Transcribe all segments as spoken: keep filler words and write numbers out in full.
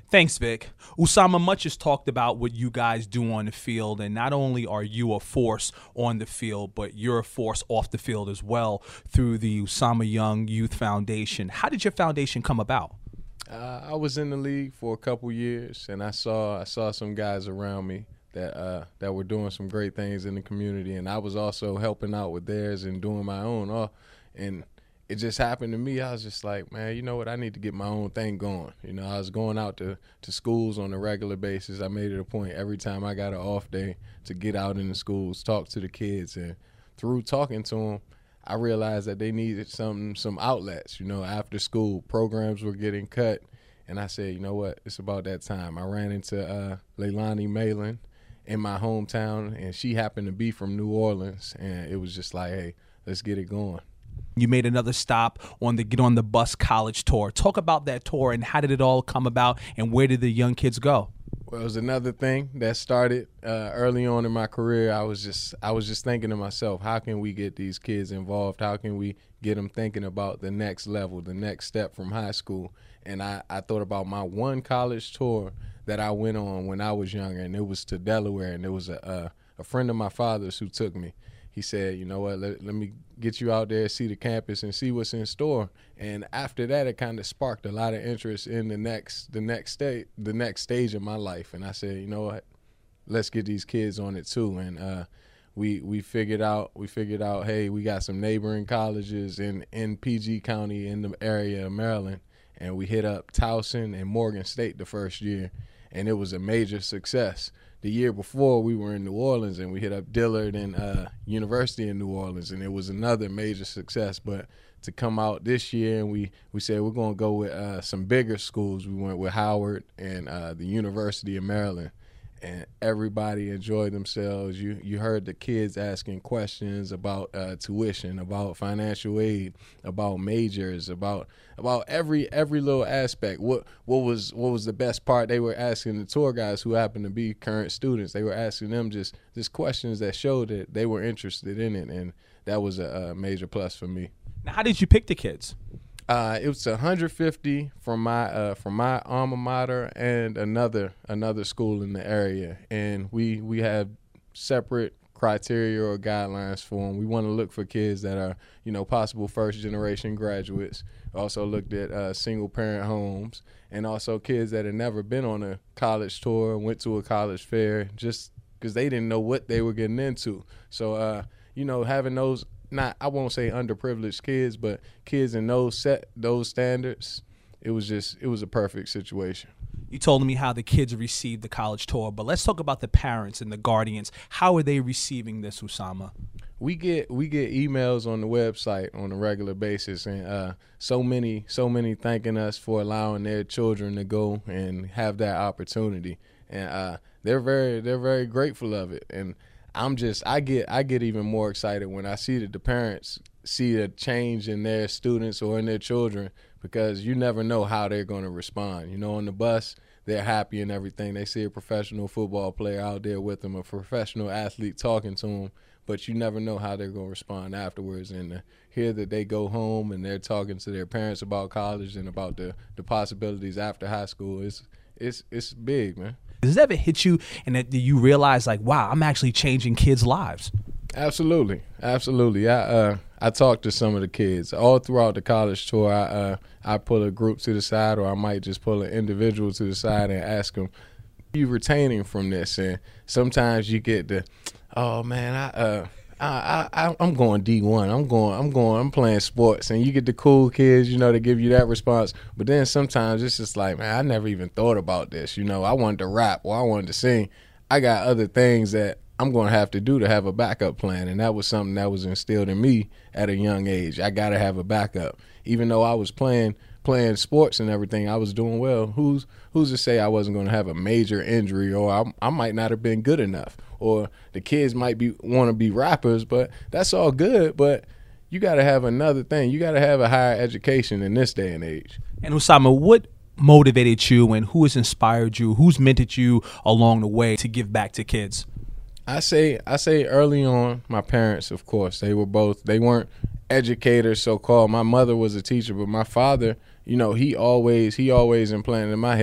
Thanks, Vic. Usama, much is talked about what you guys do on the field, and not only are you a force on the field, but you're a force off the field as well through the Usama Young Youth Foundation. How did your foundation come about? Uh, I was in the league for a couple years, and I saw I saw some guys around me that uh, that were doing some great things in the community, and I was also helping out with theirs and doing my own. Uh, and it just happened to me. I was just like, man, you know what? I need to get my own thing going. You know, I was going out to, to schools on a regular basis. I made it a point every time I got an off day to get out in the schools, talk to the kids, and through talking to them, I realized that they needed some some outlets. You know, after school programs were getting cut, and I said, you know what? It's about that time. I ran into uh, Leilani Malin in my hometown, and she happened to be from New Orleans, and it was just like, hey, let's get it going. You made another stop on the Get on the Bus college tour. Talk about that tour and how did it all come about, and where did the young kids go? Well, it was another thing that started uh, early on in my career. I was just I was just thinking to myself, how can we get these kids involved? How can we get them thinking about the next level, the next step from high school? And I, I thought about my one college tour that I went on when I was younger, and it was to Delaware, and it was a, a, a friend of my father's who took me. He said, you know what, let, let me get you out there, see the campus, and see what's in store. And after that, it kind of sparked a lot of interest in the next the next stage the next stage of my life. And I said, you know what, let's get these kids on it too. And uh, we we figured out we figured out, hey, we got some neighboring colleges in in P G County in the area of Maryland, and we hit up Towson and Morgan State the first year, and it was a major success. The year before, we were in New Orleans, and we hit up Dillard and uh, University in New Orleans, and it was another major success. But to come out this year, and we, we said we're going to go with uh, some bigger schools. We went with Howard and uh, the University of Maryland, and everybody enjoyed themselves. You you heard the kids asking questions about uh, tuition, about financial aid, about majors, about about every every little aspect. What what was what was the best part? They were asking the tour guides, who happened to be current students. They were asking them just just questions that showed that they were interested in it, and that was a, a major plus for me. Now, how did you pick the kids? Uh, it was one hundred fifty from my uh, from my alma mater and another another school in the area, and we we have separate criteria or guidelines for them. We want to look for kids that are, you know, possible first generation graduates. Also looked at uh, single parent homes, and also kids that had never been on a college tour, went to a college fair, just because they didn't know what they were getting into. So uh, you know, having those. Not, I won't say underprivileged kids, but kids in those set those standards, it was just it was a perfect situation. You told me how the kids received the college tour, but let's talk about the parents and the guardians. How are they receiving this, Usama? We get we get emails on the website on a regular basis, and uh, so many so many thanking us for allowing their children to go and have that opportunity, and uh, they're very they're very grateful of it. And I'm just I get I get even more excited when I see that the parents see a change in their students or in their children, because you never know how they're going to respond. You know, on the bus, they're happy and everything. They see a professional football player out there with them, a professional athlete talking to them, but you never know how they're going to respond afterwards. And to hear that they go home and they're talking to their parents about college and about the, the possibilities after high school, it's it's it's big, man. Does it ever hit you and that you realize, like, wow, I'm actually changing kids' lives? Absolutely, absolutely. I uh, I talked to some of the kids all throughout the college tour. I uh, I pull a group to the side, or I might just pull an individual to the side and ask them, "What are you retaining from this?" And sometimes you get the, "Oh man, I uh." I, I, I'm going D one. I'm going. I'm going. I'm playing sports, and you get the cool kids, you know, to give you that response. But then sometimes it's just like, man, I never even thought about this. You know, I wanted to rap or I wanted to sing. I got other things that I'm going to have to do to have a backup plan, and that was something that was instilled in me at a young age. I got to have a backup, even though I was playing playing sports and everything. I was doing well. Who's who's to say I wasn't going to have a major injury, or I, I might not have been good enough, or the kids might be want to be rappers, but that's all good. But you got to have another thing. You got to have a higher education in this day and age. And Usama, what motivated you, and who has inspired you? Who's mentored you along the way to give back to kids? I say I say early on, my parents, of course, they were both, they weren't educators, so-called. My mother was a teacher, but my father, you know, he always he always implanted in my head,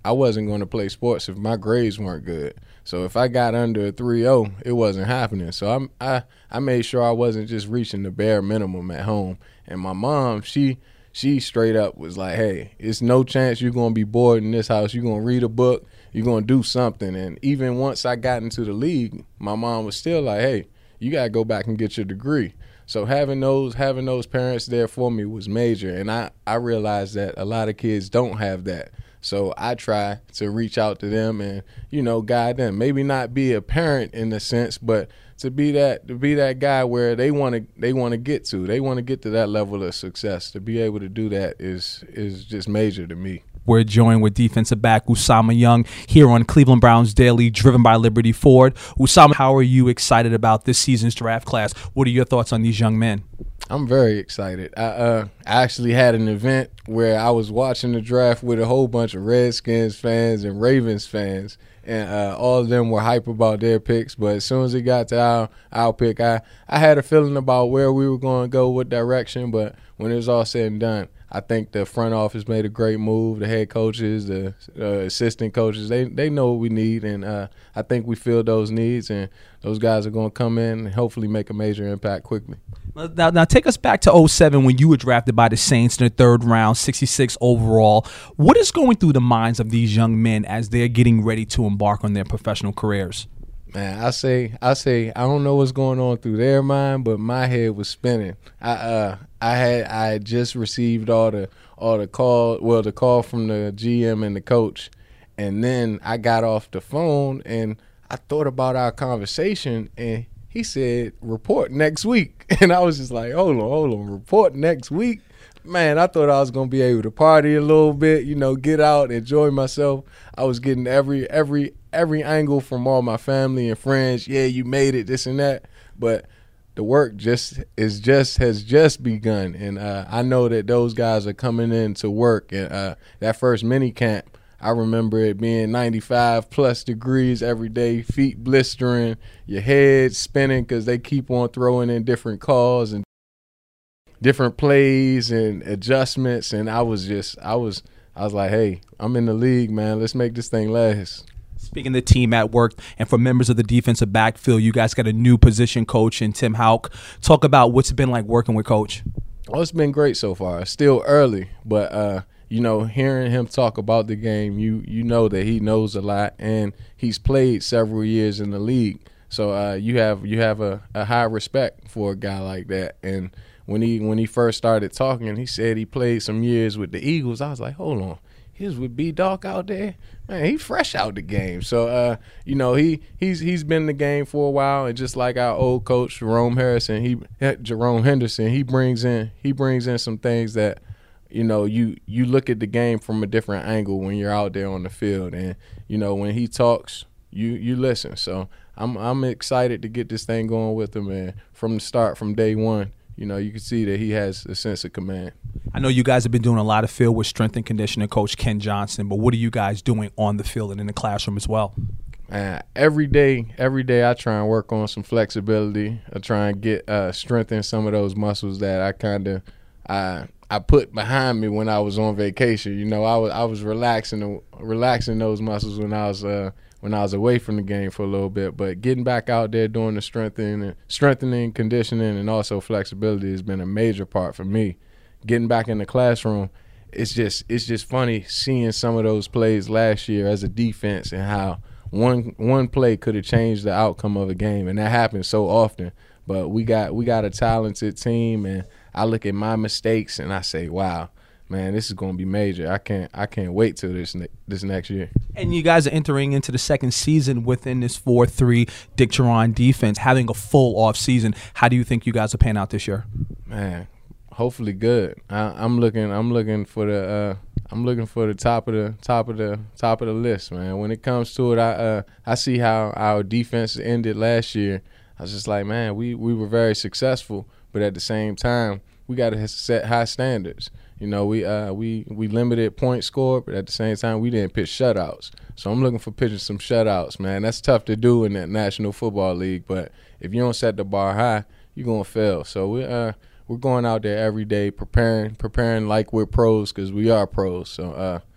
I wasn't going to play sports if my grades weren't good. So if I got under a three oh, it wasn't happening. So I'm, I I made sure I wasn't just reaching the bare minimum at home. And my mom, she she straight up was like, hey, it's no chance you're going to be bored in this house. You're going to read a book. You're going to do something. And even once I got into the league, my mom was still like, hey, you got to go back and get your degree. So having those having those parents there for me was major. And I, I realized that a lot of kids don't have that. So I try to reach out to them and, you know, guide them. Maybe not be a parent in a sense, but to be that to be that guy where they want to they want to get to. They want to get to that level of success. To be able to do that is is just major to me. We're joined with defensive back Usama Young here on Cleveland Browns Daily, driven by Liberty Ford. Usama, how are you excited about this season's draft class? What are your thoughts on these young men? I'm very excited. I, uh, I actually had an event where I was watching the draft with a whole bunch of Redskins fans and Ravens fans, and uh, all of them were hype about their picks. But as soon as it got to our, our pick, I, I had a feeling about where we were going to go, what direction. But when it was all said and done, I think the front office made a great move. The head coaches, the uh, assistant coaches, they they know what we need, and uh, I think we filled those needs, and those guys are going to come in and hopefully make a major impact quickly. Now, now take us back to oh seven when you were drafted by the Saints in the third round, sixty-six overall. What is going through the minds of these young men as they're getting ready to embark on their professional careers? Man, I say, I say, I don't know what's going on through their mind, but my head was spinning. I, uh, I had, I had just received all the, all the call, well, the call from the G M and the coach, and then I got off the phone and I thought about our conversation, and he said, "Report next week," and I was just like, "Hold on, hold on, report next week." Man, I thought I was gonna be able to party a little bit, you know, get out, enjoy myself. I was getting every, every. every angle from all my family and friends. Yeah, you made it, this and that. But the work just is just has just begun, and uh, I know that those guys are coming in to work. And uh, that first mini camp, I remember it being ninety-five plus degrees every day, feet blistering, your head spinning because they keep on throwing in different calls and different plays and adjustments. And I was just, I was, I was like, hey, I'm in the league, man. Let's make this thing last. Speaking of the team at work, and for members of the defensive backfield, you guys got a new position coach in Tim Houck. Talk about what's it been like working with Coach. Oh, it's been great so far. It's still early, but uh, you know, hearing him talk about the game, you you know that he knows a lot, and he's played several years in the league. So uh, you have you have a, a high respect for a guy like that. And when he when he first started talking, he said he played some years with the Eagles. I was like, hold on. He was with B-Doc out there. Man, he fresh out the game. So, uh, you know, he he's he's been in the game for a while, and just like our old coach Jerome Harrison, he Jerome Henderson, he brings in he brings in some things that, you know, you you look at the game from a different angle when you're out there on the field, and you know when he talks, you you listen. So I'm I'm excited to get this thing going with him, and from the start, from day one, you know, you can see that he has a sense of command. I know you guys have been doing a lot of field with strength and conditioning coach Ken Johnson, but what are you guys doing on the field and in the classroom as well? Uh, every day, every day I try and work on some flexibility. I try and get uh, strengthen some of those muscles that I kind of I I put behind me when I was on vacation. You know, I was I was relaxing relaxing those muscles when I was uh, when I was away from the game for a little bit. But getting back out there doing the strengthening, strengthening, conditioning, and also flexibility has been a major part for me. Getting back in the classroom, it's just it's just funny seeing some of those plays last year as a defense and how one one play could have changed the outcome of a game, and that happens so often. But we got we got a talented team, and I look at my mistakes and I say, wow, man, this is going to be major. I can't I can't wait till this ne- this next year. And you guys are entering into the second season within this four three Dick Jauron defense, having a full off season. How do you think you guys will pan out this year? Man, hopefully good. I, I'm looking. I'm looking for the. Uh, I'm looking for the top of the top of the top of the list, man. When it comes to it, I uh, I see how our defense ended last year. I was just like, man, we, we were very successful, but at the same time, we got to set high standards. You know, we uh we we limited points scored, but at the same time, we didn't pitch shutouts. So I'm looking for pitching some shutouts, man. That's tough to do in that National Football League, but if you don't set the bar high, you're gonna fail. So we uh. We're going out there every day preparing, preparing like we're pros because we are pros. So uh,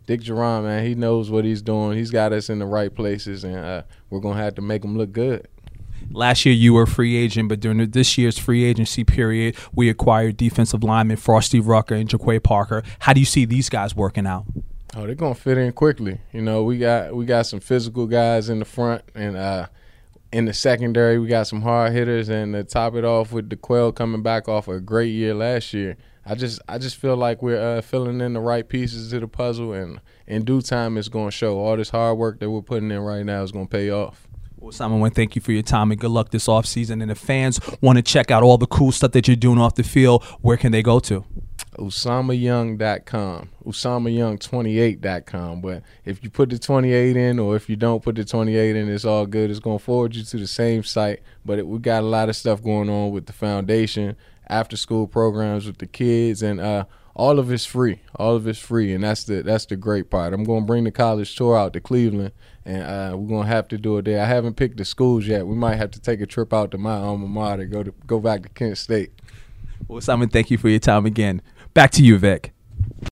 Dick Geron, man, he knows what he's doing. He's got us in the right places, and uh, we're going to have to make him look good. Last year you were a free agent, but during this year's free agency period, we acquired defensive lineman Frosty Rucker and Jaquay Parker. How do you see these guys working out? Oh, they're gonna fit in quickly. You know, we got we got some physical guys in the front, and uh, in the secondary we got some hard hitters. And to top it off with DeQuell coming back off a great year last year, I just I just feel like we're uh, filling in the right pieces to the puzzle, and in due time it's gonna show. All this hard work that we're putting in right now is gonna pay off. Well, Simon, I want to thank you for your time and good luck this offseason. And if fans want to check out all the cool stuff that you're doing off the field, where can they go to? Usama Young dot com, Usama Young twenty-eight dot com. But if you put the twenty-eight in, or if you don't put the twenty-eight in, it's all good. It's going to forward you to the same site. But it, we got a lot of stuff going on with the foundation, after-school programs with the kids, and uh, all of it's free. All of it's free, and that's the that's the great part. I'm going to bring the college tour out to Cleveland, and uh, we're going to have to do it there. I haven't picked the schools yet. We might have to take a trip out to my alma mater, go to go back to Kent State. Well, Simon, thank you for your time again. Back to you, Vic.